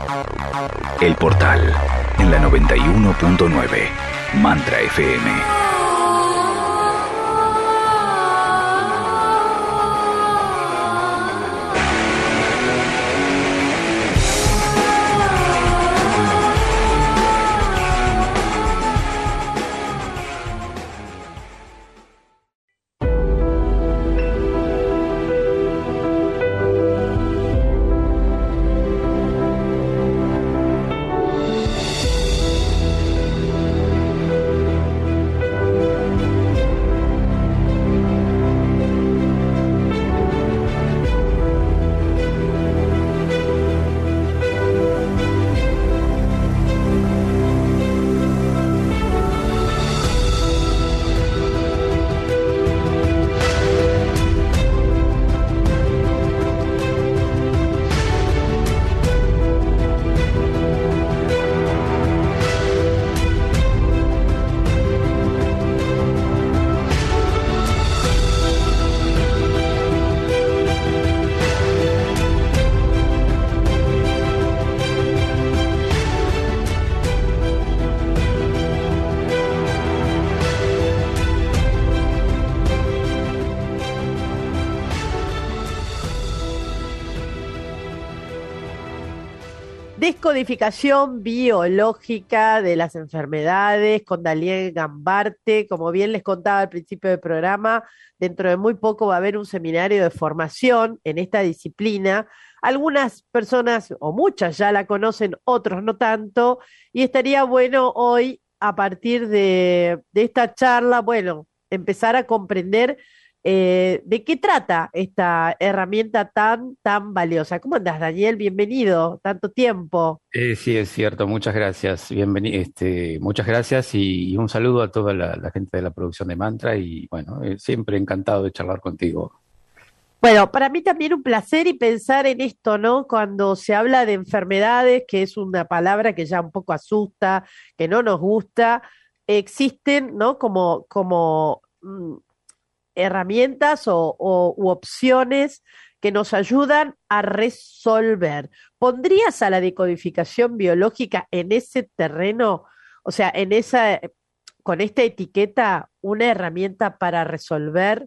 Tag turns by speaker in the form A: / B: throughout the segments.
A: El Portal, en la 91.9, Mantra FM.
B: Descodificación biológica de las enfermedades con Daniel Gambarte. Como bien les contaba al principio del programa, dentro de muy poco va a haber un seminario de formación en esta disciplina. Algunas personas, o muchas ya la conocen, otros no tanto, y estaría bueno hoy, a partir de esta charla, bueno, empezar a comprender ¿de qué trata esta herramienta tan valiosa? ¿Cómo andás, Daniel? Bienvenido, tanto tiempo.
C: Sí, es cierto, muchas gracias. Muchas gracias y un saludo a toda la gente de la producción de Mantra y bueno, siempre encantado de charlar contigo.
B: Bueno, para mí también un placer y pensar en esto, ¿no? Cuando se habla de enfermedades, que es una palabra que ya un poco asusta, que no nos gusta, existen, ¿no? Como herramientas u opciones que nos ayudan a resolver. ¿Pondrías a la decodificación biológica en ese terreno? O sea, con esta etiqueta, una herramienta para resolver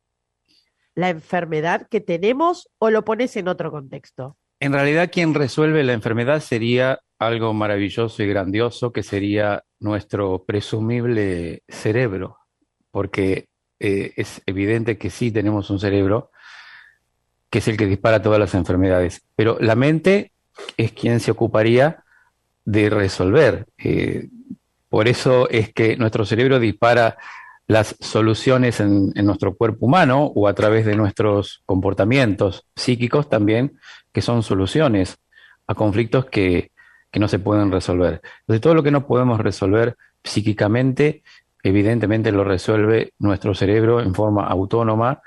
B: la enfermedad que tenemos, o lo pones en otro contexto?
C: En realidad, quien resuelve la enfermedad sería algo maravilloso y grandioso, que sería nuestro presumible cerebro, porque es evidente que sí tenemos un cerebro que es el que dispara todas las enfermedades, pero la mente es quien se ocuparía de resolver. Por eso es que nuestro cerebro dispara las soluciones en nuestro cuerpo humano o a través de nuestros comportamientos psíquicos también, que son soluciones a conflictos que no se pueden resolver. Entonces, todo lo que no podemos resolver psíquicamente, evidentemente lo resuelve nuestro cerebro en forma autónoma,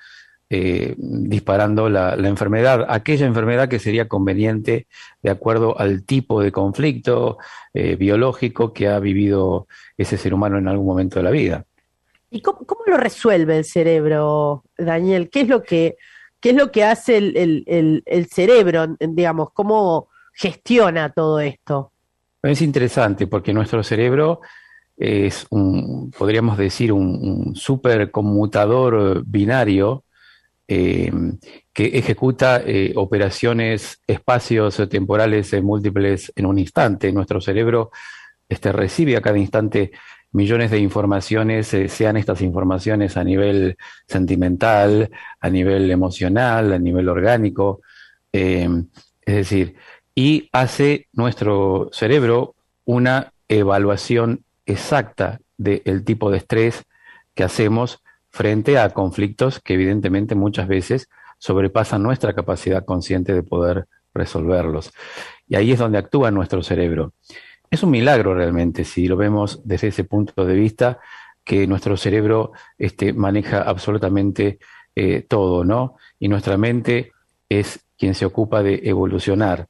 C: disparando la enfermedad, aquella enfermedad que sería conveniente de acuerdo al tipo de conflicto biológico que ha vivido ese ser humano en algún momento de la vida.
B: ¿Y cómo lo resuelve el cerebro, Daniel? ¿Qué es lo que hace el cerebro, digamos? ¿Cómo gestiona todo esto?
C: Es interesante porque nuestro cerebro es podríamos decir, un superconmutador binario eh, que ejecuta operaciones espacios temporales múltiples en un instante. Nuestro cerebro recibe a cada instante millones de informaciones, sean estas informaciones a nivel sentimental, a nivel emocional, a nivel orgánico, eh, es decir, y hace nuestro cerebro una evaluación exacta del tipo de estrés que hacemos frente a conflictos que evidentemente muchas veces sobrepasan nuestra capacidad consciente de poder resolverlos. Y ahí es donde actúa nuestro cerebro. Es un milagro realmente, si lo vemos desde ese punto de vista, que nuestro cerebro maneja absolutamente todo, ¿no? Y nuestra mente es quien se ocupa de evolucionar.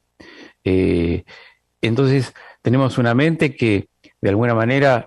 C: Eh, entonces, tenemos una mente que de alguna manera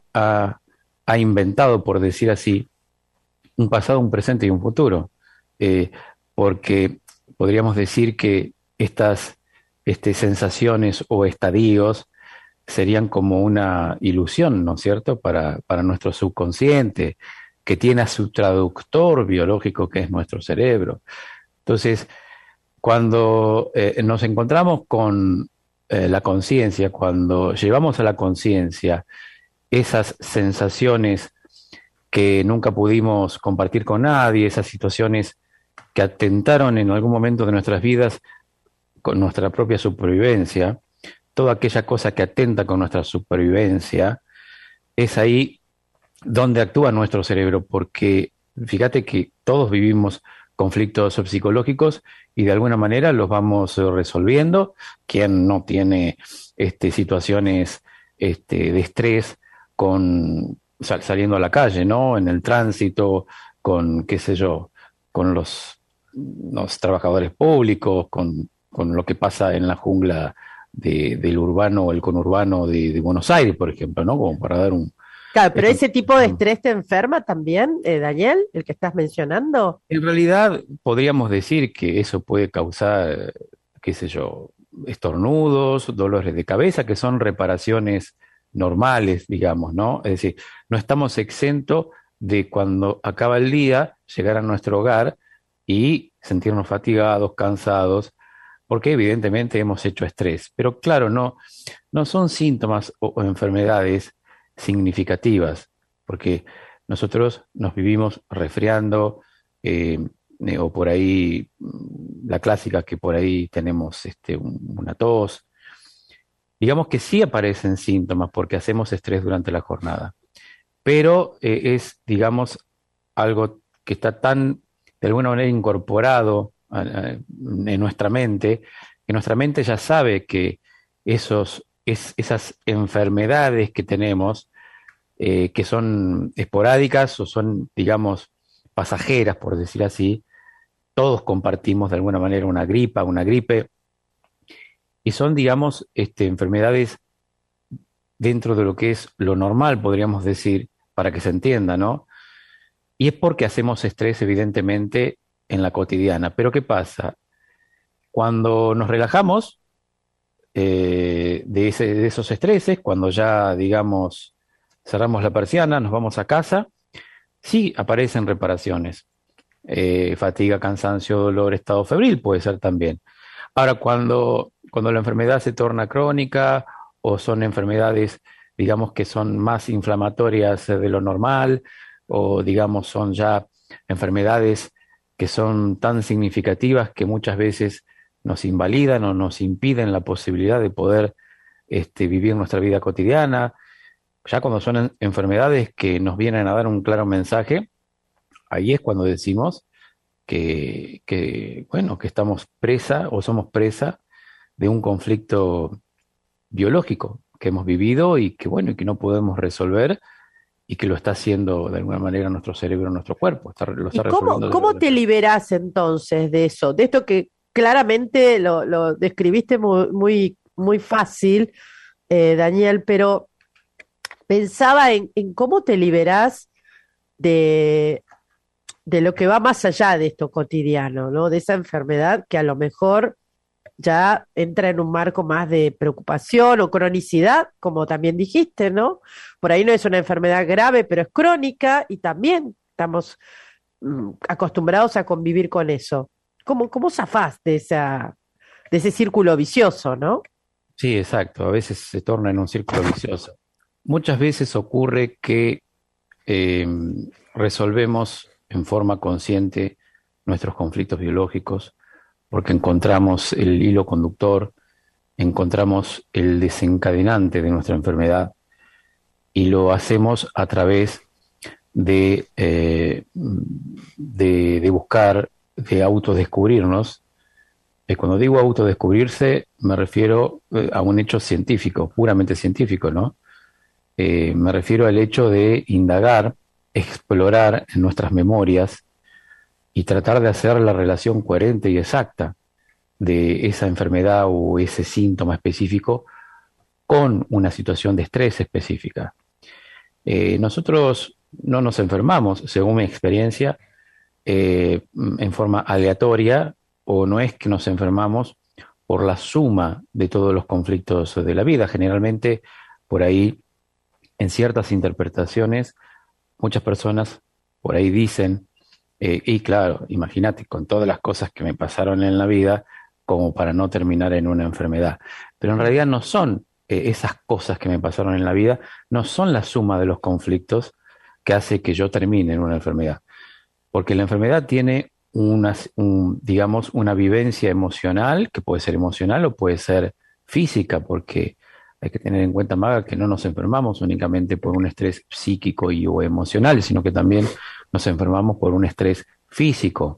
C: ha inventado, por decir así, un pasado, un presente y un futuro. Eh, Porque podríamos decir que estas sensaciones o estadios serían como una ilusión, ¿no es cierto?, para nuestro subconsciente, que tiene a su traductor biológico, que es nuestro cerebro. Entonces, cuando nos encontramos con la conciencia, cuando llevamos a la conciencia esas sensaciones que nunca pudimos compartir con nadie, esas situaciones que atentaron en algún momento de nuestras vidas con nuestra propia supervivencia, toda aquella cosa que atenta con nuestra supervivencia, es ahí donde actúa nuestro cerebro, porque fíjate que todos vivimos conflictos psicológicos y de alguna manera los vamos resolviendo. Quien no tiene situaciones de estrés saliendo a la calle, ¿no? En el tránsito, con, qué sé yo, con los trabajadores públicos, con lo que pasa en la jungla del urbano o el conurbano de Buenos Aires, por ejemplo, ¿no? Como para dar un...
B: Claro, pero ese tipo de estrés te enferma también, Daniel, el que estás mencionando.
C: En realidad, podríamos decir que eso puede causar, qué sé yo, estornudos, dolores de cabeza, que son reparaciones normales, digamos, ¿no? Es decir, no estamos exentos de cuando acaba el día, llegar a nuestro hogar y sentirnos fatigados, cansados, porque evidentemente hemos hecho estrés. Pero claro, no son síntomas o enfermedades significativas, porque nosotros nos vivimos resfriando, o por ahí, la clásica que por ahí tenemos una tos. Digamos que sí aparecen síntomas porque hacemos estrés durante la jornada, pero es, digamos, algo que está tan, de alguna manera, incorporado en nuestra mente, que nuestra mente ya sabe que esas enfermedades que tenemos, que son esporádicas o son, digamos, pasajeras, por decir así, todos compartimos de alguna manera una gripe, y son, digamos, enfermedades dentro de lo que es lo normal, podríamos decir, para que se entienda, ¿no? Y es porque hacemos estrés, evidentemente, en la cotidiana. Pero ¿qué pasa? Cuando nos relajamos de esos estreses, cuando ya, digamos, cerramos la persiana, nos vamos a casa, sí aparecen reparaciones. Fatiga, cansancio, dolor, estado febril puede ser también. Ahora, cuando la enfermedad se torna crónica o son enfermedades, digamos, que son más inflamatorias de lo normal, o digamos son ya enfermedades que son tan significativas que muchas veces nos invalidan o nos impiden la posibilidad de poder vivir nuestra vida cotidiana, ya cuando son enfermedades que nos vienen a dar un claro mensaje, ahí es cuando decimos bueno, que estamos presa o somos presa de un conflicto biológico que hemos vivido y que, bueno, y que no podemos resolver, y que lo está haciendo de alguna manera nuestro cerebro, nuestro cuerpo, lo
B: ¿Y
C: está resolviendo.
B: cómo te liberás entonces de eso? De esto que claramente lo describiste muy, muy fácil, Daniel, pero pensaba en cómo te liberás de, de lo que va más allá de esto cotidiano, ¿no? De esa enfermedad que a lo mejor ya entra en un marco más de preocupación o cronicidad, como también dijiste, ¿no? Por ahí no es una enfermedad grave, pero es crónica y también estamos acostumbrados a convivir con eso. ¿Cómo zafás de ese círculo vicioso, ¿no?
C: Sí, exacto. A veces se torna en un círculo vicioso. Muchas veces ocurre que eh, resolvemos en forma consciente nuestros conflictos biológicos porque encontramos el hilo conductor, encontramos el desencadenante de nuestra enfermedad, y lo hacemos a través de buscar, de autodescubrirnos. Cuando digo autodescubrirse, me refiero a un hecho científico, puramente científico, ¿no? Me refiero al hecho de indagar, explorar en nuestras memorias y tratar de hacer la relación coherente y exacta de esa enfermedad o ese síntoma específico con una situación de estrés específica. Nosotros no nos enfermamos, según mi experiencia, en forma aleatoria, o no es que nos enfermamos por la suma de todos los conflictos de la vida. Generalmente, por ahí, en ciertas interpretaciones, muchas personas por ahí dicen, y claro, imagínate, con todas las cosas que me pasaron en la vida, como para no terminar en una enfermedad. Pero en realidad no son esas cosas que me pasaron en la vida, no son la suma de los conflictos que hace que yo termine en una enfermedad. Porque la enfermedad tiene digamos, una vivencia emocional, que puede ser emocional o puede ser física, porque hay que tener en cuenta, Maga, que no nos enfermamos únicamente por un estrés psíquico o emocional, sino que también nos enfermamos por un estrés físico.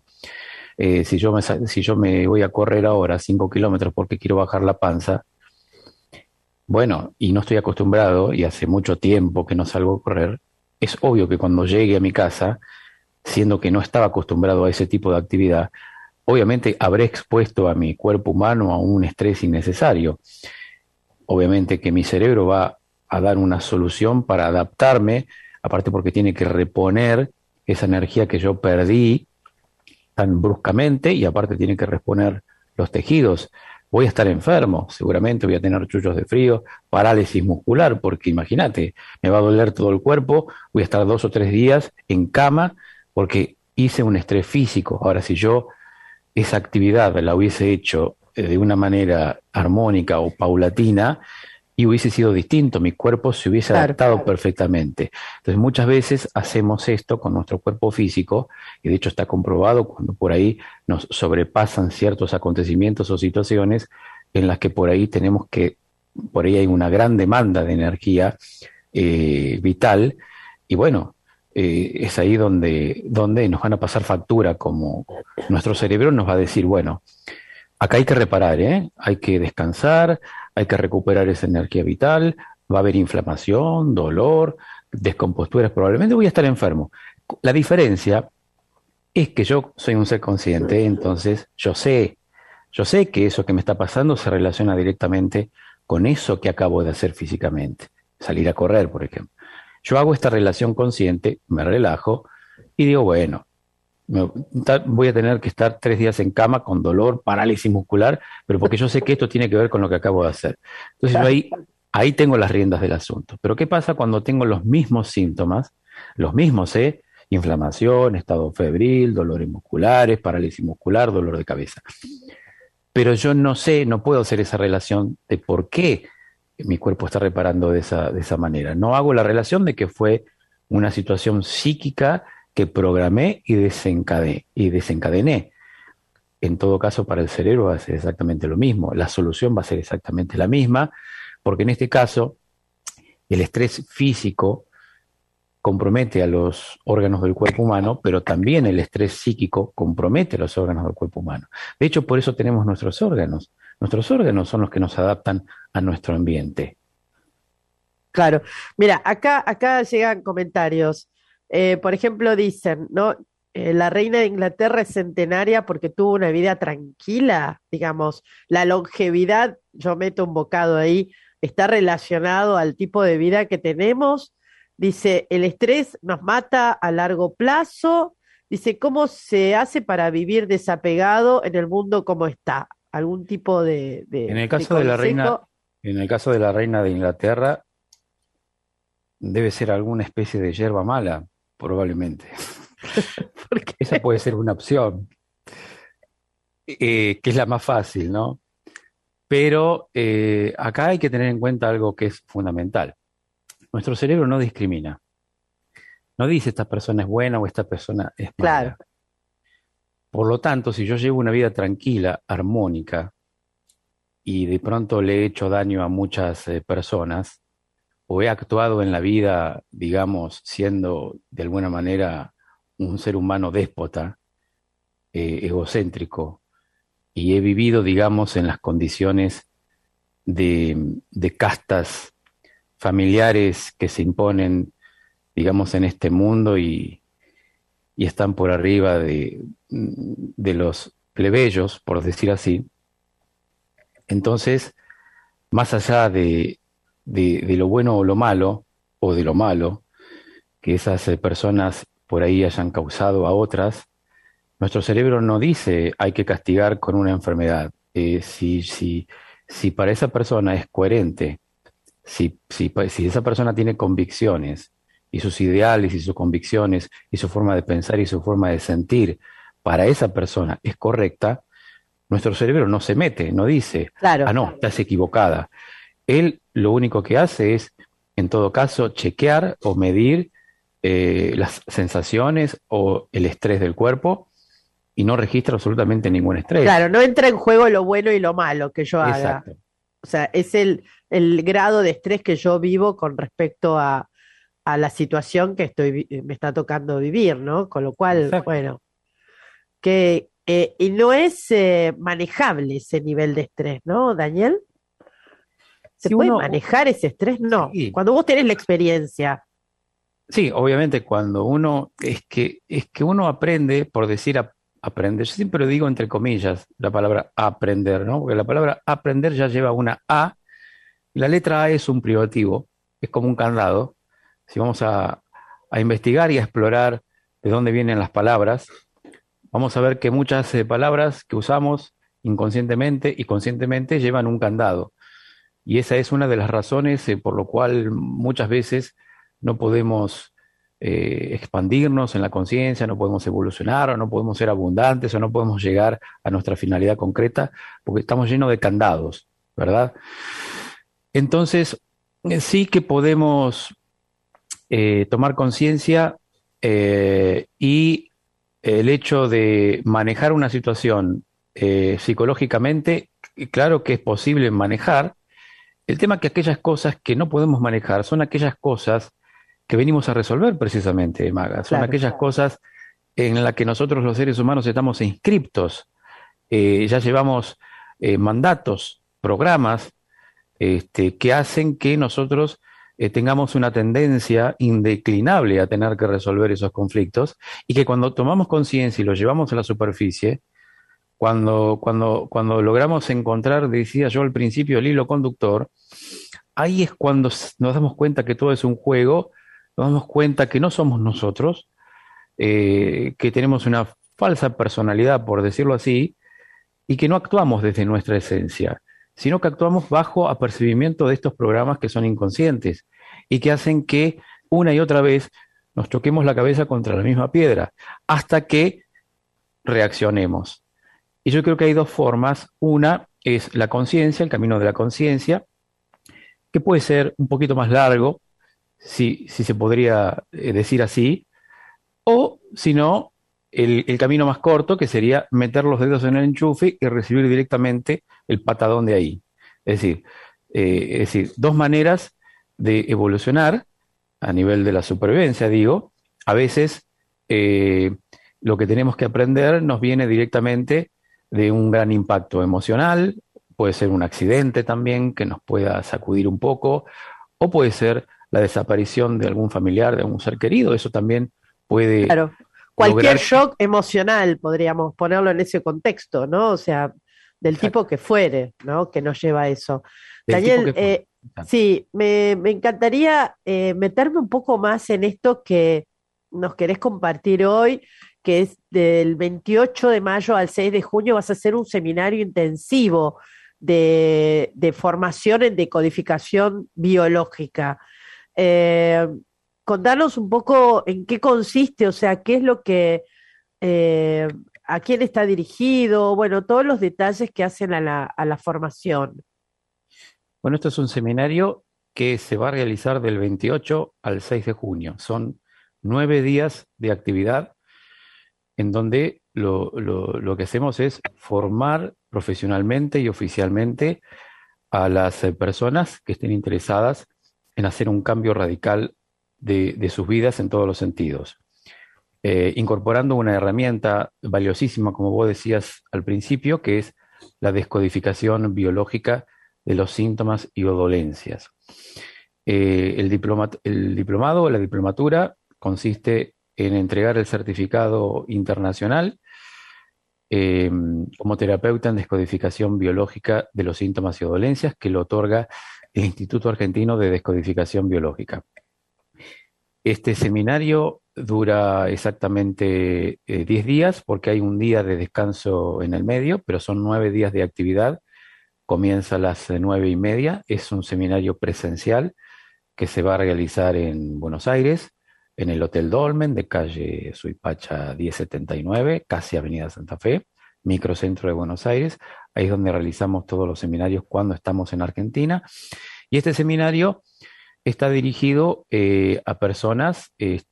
C: Si yo me voy a correr ahora 5 kilómetros porque quiero bajar la panza, bueno, y no estoy acostumbrado y hace mucho tiempo que no salgo a correr, es obvio que cuando llegue a mi casa, siendo que no estaba acostumbrado a ese tipo de actividad, obviamente habré expuesto a mi cuerpo humano a un estrés innecesario. Obviamente que mi cerebro va a dar una solución para adaptarme, aparte porque tiene que reponer esa energía que yo perdí tan bruscamente y aparte tiene que reponer los tejidos. Voy a estar enfermo, seguramente voy a tener chullos de frío, parálisis muscular, porque imagínate, me va a doler todo el cuerpo, voy a estar 2 o 3 días en cama porque hice un estrés físico. Ahora, si yo esa actividad la hubiese hecho de una manera armónica o paulatina, y hubiese sido distinto, mi cuerpo se hubiese adaptado perfectamente. Entonces muchas veces hacemos esto con nuestro cuerpo físico, y de hecho está comprobado cuando por ahí nos sobrepasan ciertos acontecimientos o situaciones en las que por ahí por ahí hay una gran demanda de energía vital, y bueno, es ahí donde nos van a pasar factura, como nuestro cerebro nos va a decir, bueno, acá hay que reparar, ¿eh? Hay que descansar, hay que recuperar esa energía vital, va a haber inflamación, dolor, descomposturas, probablemente voy a estar enfermo. La diferencia es que yo soy un ser consciente, entonces yo sé que eso que me está pasando se relaciona directamente con eso que acabo de hacer físicamente, salir a correr, por ejemplo. Yo hago esta relación consciente, me relajo y digo, bueno, voy a tener que estar 3 días en cama con dolor, parálisis muscular, pero porque yo sé que esto tiene que ver con lo que acabo de hacer. Entonces yo ahí tengo las riendas del asunto. Pero ¿qué pasa cuando tengo los mismos síntomas? Los mismos, inflamación, estado febril, dolores musculares, parálisis muscular, dolor de cabeza. Pero yo no sé, no puedo hacer esa relación de por qué mi cuerpo está reparando de esa manera. No hago la relación de que fue una situación psíquica que programé y desencadené. En todo caso, para el cerebro va a ser exactamente lo mismo. La solución va a ser exactamente la misma, porque en este caso, el estrés físico compromete a los órganos del cuerpo humano, pero también el estrés psíquico compromete a los órganos del cuerpo humano. De hecho, por eso tenemos nuestros órganos. Nuestros órganos son los que nos adaptan a nuestro ambiente.
B: Claro. Mira, acá llegan comentarios. Por ejemplo, dicen, ¿no? La reina de Inglaterra es centenaria porque tuvo una vida tranquila, digamos. La longevidad, yo meto un bocado ahí, está relacionado al tipo de vida que tenemos. Dice, el estrés nos mata a largo plazo. Dice, ¿cómo se hace para vivir desapegado en el mundo como está? ¿Algún tipo
C: En el
B: de
C: caso de la reina,
B: consejo?
C: en el caso de la reina de Inglaterra, debe ser alguna especie de hierba mala, probablemente.
B: Porque
C: Esa puede ser una opción, que es la más fácil, ¿no? Pero acá hay que tener en cuenta algo que es fundamental. Nuestro cerebro no discrimina. No dice esta persona es buena o esta persona es
B: claro,
C: mala. Por lo tanto, si yo llevo una vida tranquila, armónica, y de pronto le he hecho daño a muchas personas, o he actuado en la vida, digamos, siendo de alguna manera un ser humano déspota, egocéntrico, y he vivido, digamos, en las condiciones de castas familiares que se imponen, digamos, en este mundo y están por arriba de los plebeyos, por decir así. Entonces, más allá de lo bueno o lo malo, o de lo malo, que esas personas por ahí hayan causado a otras, nuestro cerebro no dice hay que castigar con una enfermedad. si para esa persona es coherente, si esa persona tiene convicciones y sus ideales y sus convicciones y su forma de pensar y su forma de sentir para esa persona es correcta, nuestro cerebro no se mete, no dice, ah,
B: Claro,
C: no, estás equivocada. Él lo único que hace es, en todo caso, chequear o medir las sensaciones o el estrés del cuerpo y no registra absolutamente ningún
B: claro,
C: estrés.
B: no entra en juego lo bueno y lo malo que yo haga.
C: Exacto,
B: O sea, es el grado de estrés que yo vivo con respecto a la situación que me está tocando vivir, ¿no? Con lo cual,
C: exacto.
B: bueno, y no es manejable ese nivel de estrés, ¿no, Daniel? ¿Se
C: Si
B: puede
C: uno,
B: manejar ese estrés? No.
C: sí,
B: Cuando vos tenés la experiencia,
C: sí, obviamente cuando uno, es que uno aprende, por decir aprender, yo siempre digo entre comillas la palabra aprender, ¿no? Porque la palabra aprender ya lleva una A, y la letra A es un privativo, es como un candado. Si vamos a investigar y a explorar de dónde vienen las palabras, vamos a ver que muchas palabras que usamos inconscientemente y conscientemente llevan un candado. Y esa es una de las razones por lo cual muchas veces no podemos expandirnos en la conciencia, no podemos evolucionar, o no podemos ser abundantes, o no podemos llegar a nuestra finalidad concreta, porque estamos llenos de candados, ¿verdad? Entonces, sí que podemos tomar conciencia y el hecho de manejar una situación psicológicamente, claro que es posible manejar. El tema es que aquellas cosas que no podemos manejar son aquellas cosas que venimos a resolver precisamente, Maga. Son
B: claro.
C: aquellas cosas en las que nosotros los seres humanos estamos inscriptos. Ya llevamos mandatos, programas que hacen que nosotros tengamos una tendencia indeclinable a tener que resolver esos conflictos y que cuando tomamos conciencia y los llevamos a la superficie, cuando logramos encontrar, decía yo al principio, el hilo conductor, ahí es cuando nos damos cuenta que todo es un juego, nos damos cuenta que no somos nosotros, que tenemos una falsa personalidad, por decirlo así, y que no actuamos desde nuestra esencia, sino que actuamos bajo apercibimiento de estos programas que son inconscientes y que hacen que una y otra vez nos choquemos la cabeza contra la misma piedra, hasta que reaccionemos. Y yo creo que hay dos formas. Una es la conciencia, el camino de la conciencia, que puede ser un poquito más largo, si se podría decir así, o si no, el camino más corto, que sería meter los dedos en el enchufe y recibir directamente el patadón de ahí. Es decir, dos maneras de evolucionar a nivel de la supervivencia, digo. A veces lo que tenemos que aprender nos viene directamente de un gran impacto emocional, puede ser un accidente también que nos pueda sacudir un poco, o puede ser la desaparición de algún familiar, de algún ser querido. Eso también puede
B: Claro. Cualquier
C: lograr que,
B: shock emocional, podríamos ponerlo en ese contexto, ¿no? O sea, del tipo
C: exacto,
B: que fuere, ¿no? Que nos lleva a eso.
C: del tipo
B: Daniel,
C: que fue. Exacto.
B: sí, me encantaría meterme un poco más en esto que nos querés compartir hoy, que es del 28 de mayo al 6 de junio vas a hacer un seminario intensivo de formación en decodificación biológica. Eh, Contanos un poco en qué consiste, o sea, qué es lo que, eh, a quién está dirigido, bueno, todos los detalles que hacen a la formación.
C: Bueno, esto es un seminario que se va a realizar del 28 al 6 de junio. Son 9 días de actividad en donde lo que hacemos es formar profesionalmente y oficialmente a las personas que estén interesadas en hacer un cambio radical de sus vidas en todos los sentidos. Incorporando una herramienta valiosísima, como vos decías al principio, que es la descodificación biológica de los síntomas y o dolencias. El diplomado o la diplomatura consiste en entregar el certificado internacional eh, como terapeuta en descodificación biológica de los síntomas y o dolencias que lo otorga el Instituto Argentino de Descodificación Biológica. Este seminario dura exactamente 10 días porque hay un día de descanso en el medio, pero son 9 días de actividad. Comienza a las 9:30. Es un seminario presencial que se va a realizar en Buenos Aires, en el Hotel Dolmen de calle Suipacha 1079, casi Avenida Santa Fe, microcentro de Buenos Aires. Ahí es donde realizamos todos los seminarios cuando estamos en Argentina. Y este seminario está dirigido a personas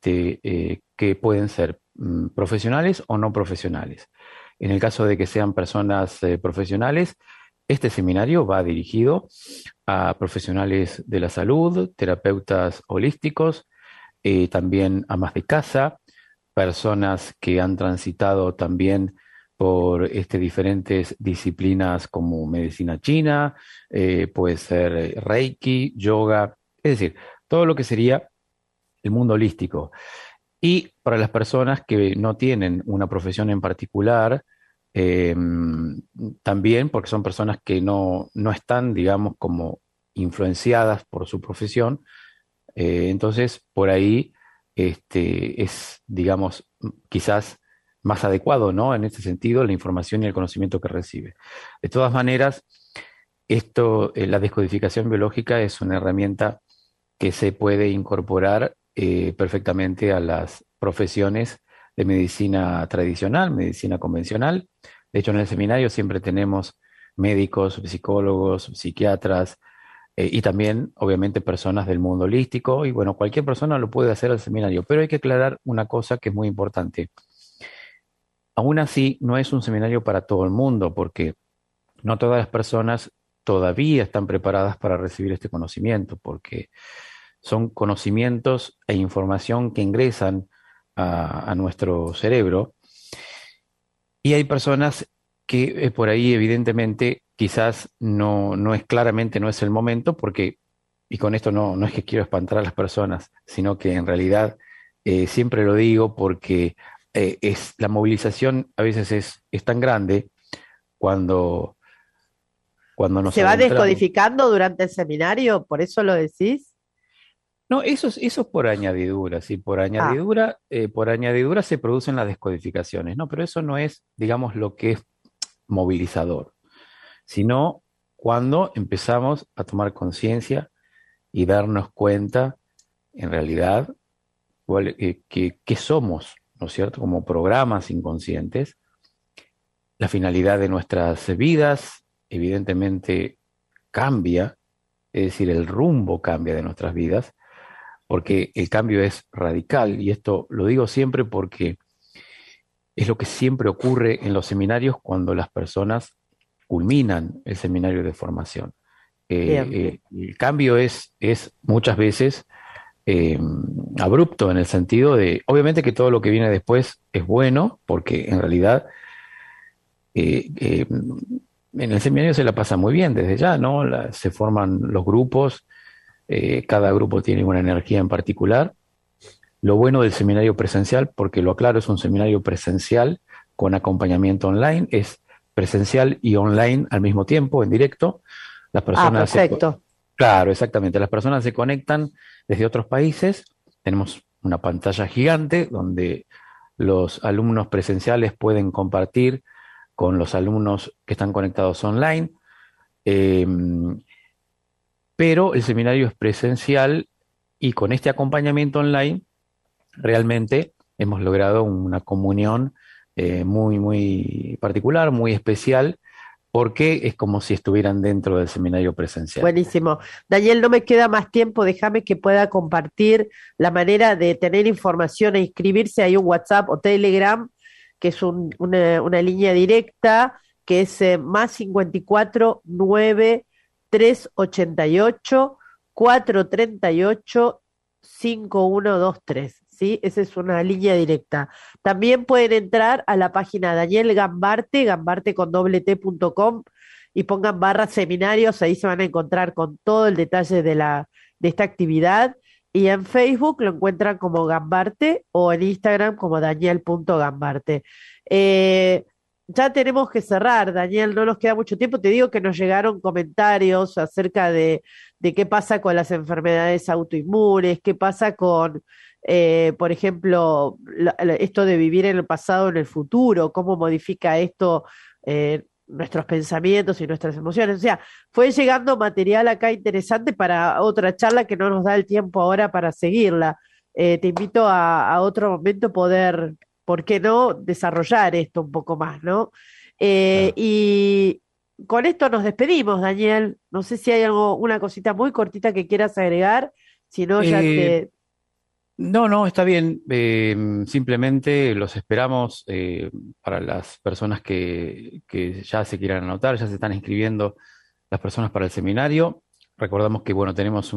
C: que pueden ser profesionales o no profesionales. En el caso de que sean personas profesionales, este seminario va dirigido a profesionales de la salud, terapeutas holísticos, también amas de casa, personas que han transitado también por diferentes disciplinas como medicina china, puede ser Reiki, yoga, es decir, todo lo que sería el mundo holístico. Y para las personas que no tienen una profesión en particular, eh, también porque son personas que no están, digamos, como influenciadas por su profesión, entonces por ahí es, digamos, quizás más adecuado, ¿no? En este sentido, la información y el conocimiento que recibe. De todas maneras, la descodificación biológica es una herramienta que se puede incorporar perfectamente a las profesiones de medicina tradicional, medicina convencional. De hecho, en el seminario siempre tenemos médicos, psicólogos, psiquiatras y también, obviamente, personas del mundo holístico. Y bueno, cualquier persona lo puede hacer al seminario, pero hay que aclarar una cosa que es muy importante. Aún así, no es un seminario para todo el mundo, porque no todas las personas todavía están preparadas para recibir este conocimiento, porque son conocimientos e información que ingresan a nuestro cerebro y hay personas que por ahí evidentemente quizás no es claramente, no es el momento, porque, y con esto no es que quiero espantar a las personas, sino que en realidad siempre lo digo porque la movilización a veces es tan grande cuando, cuando nos
B: ¿Se va
C: adentramos.
B: descodificando durante el seminario? ¿Por eso lo decís?
C: No, eso es por añadidura, sí,
B: Ah,
C: por añadidura se producen las descodificaciones, ¿no? Pero eso no es, digamos, lo que es movilizador, sino cuando empezamos a tomar conciencia y darnos cuenta, en realidad, qué somos, ¿no es cierto? Como programas inconscientes, la finalidad de nuestras vidas, evidentemente, cambia, es decir, el rumbo cambia de nuestras vidas porque el cambio es radical y esto lo digo siempre porque es lo que siempre ocurre en los seminarios cuando las personas culminan el seminario de formación.
B: bien.
C: El cambio es muchas veces eh, abrupto en el sentido de, obviamente que todo lo que viene después es bueno, porque en realidad en el seminario se la pasa muy bien desde ya, ¿no? Se forman los grupos, cada grupo tiene una energía en particular. Lo bueno del seminario presencial, porque lo aclaro, es un seminario presencial con acompañamiento online, es presencial y online al mismo tiempo, en directo. Las
B: Ah,
C: personas
B: perfecto.
C: claro, exactamente, las personas se conectan desde otros países. Tenemos una pantalla gigante donde los alumnos presenciales pueden compartir con los alumnos que están conectados online, eh, pero el seminario es presencial y con este acompañamiento online realmente hemos logrado una comunión muy, muy particular, muy especial, porque es como si estuvieran dentro del seminario presencial.
B: Buenísimo. Daniel, no me queda más tiempo, déjame que pueda compartir la manera de tener información e inscribirse. Hay un WhatsApp o Telegram, que es una línea directa, que es más 54 9 388 438 5123. ¿Sí? Esa es una línea directa. También pueden entrar a la página Daniel Gambarte, gambarte con doble t.com y pongan barra seminarios, ahí se van a encontrar con todo el detalle de esta actividad. Y en Facebook lo encuentran como Gambarte o en Instagram como Daniel.gambarte. Eh, ya tenemos que cerrar, Daniel, no nos queda mucho tiempo. Te digo que nos llegaron comentarios acerca de qué pasa con las enfermedades autoinmunes, qué pasa con Por ejemplo, esto de vivir en el pasado, en el futuro, cómo modifica esto nuestros pensamientos y nuestras emociones. O sea, fue llegando material acá interesante para otra charla que no nos da el tiempo ahora para seguirla. Te invito a otro momento poder, ¿por qué no?, desarrollar esto un poco más, ¿no?
C: Claro.
B: Y con esto nos despedimos, Daniel. No sé si hay algo, una cosita muy cortita que quieras agregar, si no ya
C: Eh,
B: te...
C: no, no, está bien. Simplemente los esperamos para las personas que ya se quieran anotar, ya se están inscribiendo las personas para el seminario. Recordamos que, bueno, tenemos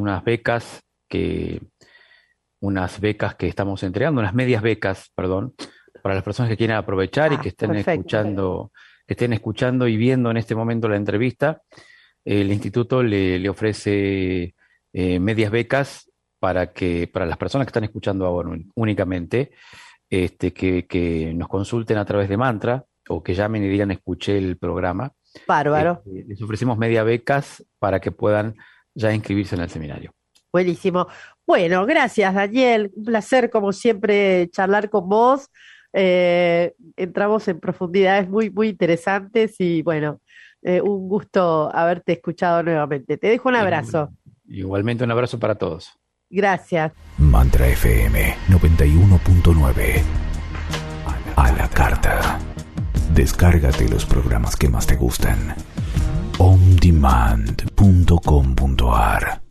C: unas becas que estamos entregando, unas medias becas, perdón, para las personas que quieran aprovechar y
B: Ah, perfecto.
C: que estén escuchando y viendo en este momento la entrevista. El instituto le ofrece medias becas para las personas que están escuchando ahora únicamente, que nos consulten a través de Mantra o que llamen y digan escuché el programa.
B: Bárbaro.
C: Les ofrecemos media becas para que puedan ya inscribirse en el seminario.
B: Buenísimo. Bueno, gracias, Daniel. Un placer, como siempre, charlar con vos. Entramos en profundidades muy, muy interesantes y bueno, un gusto haberte escuchado nuevamente. Te dejo un
C: Igual-
B: abrazo.
C: Igualmente un abrazo para todos.
B: Gracias.
A: Mantra FM 91.9. A la carta. Descárgate los programas que más te gustan. ondemand.com.ar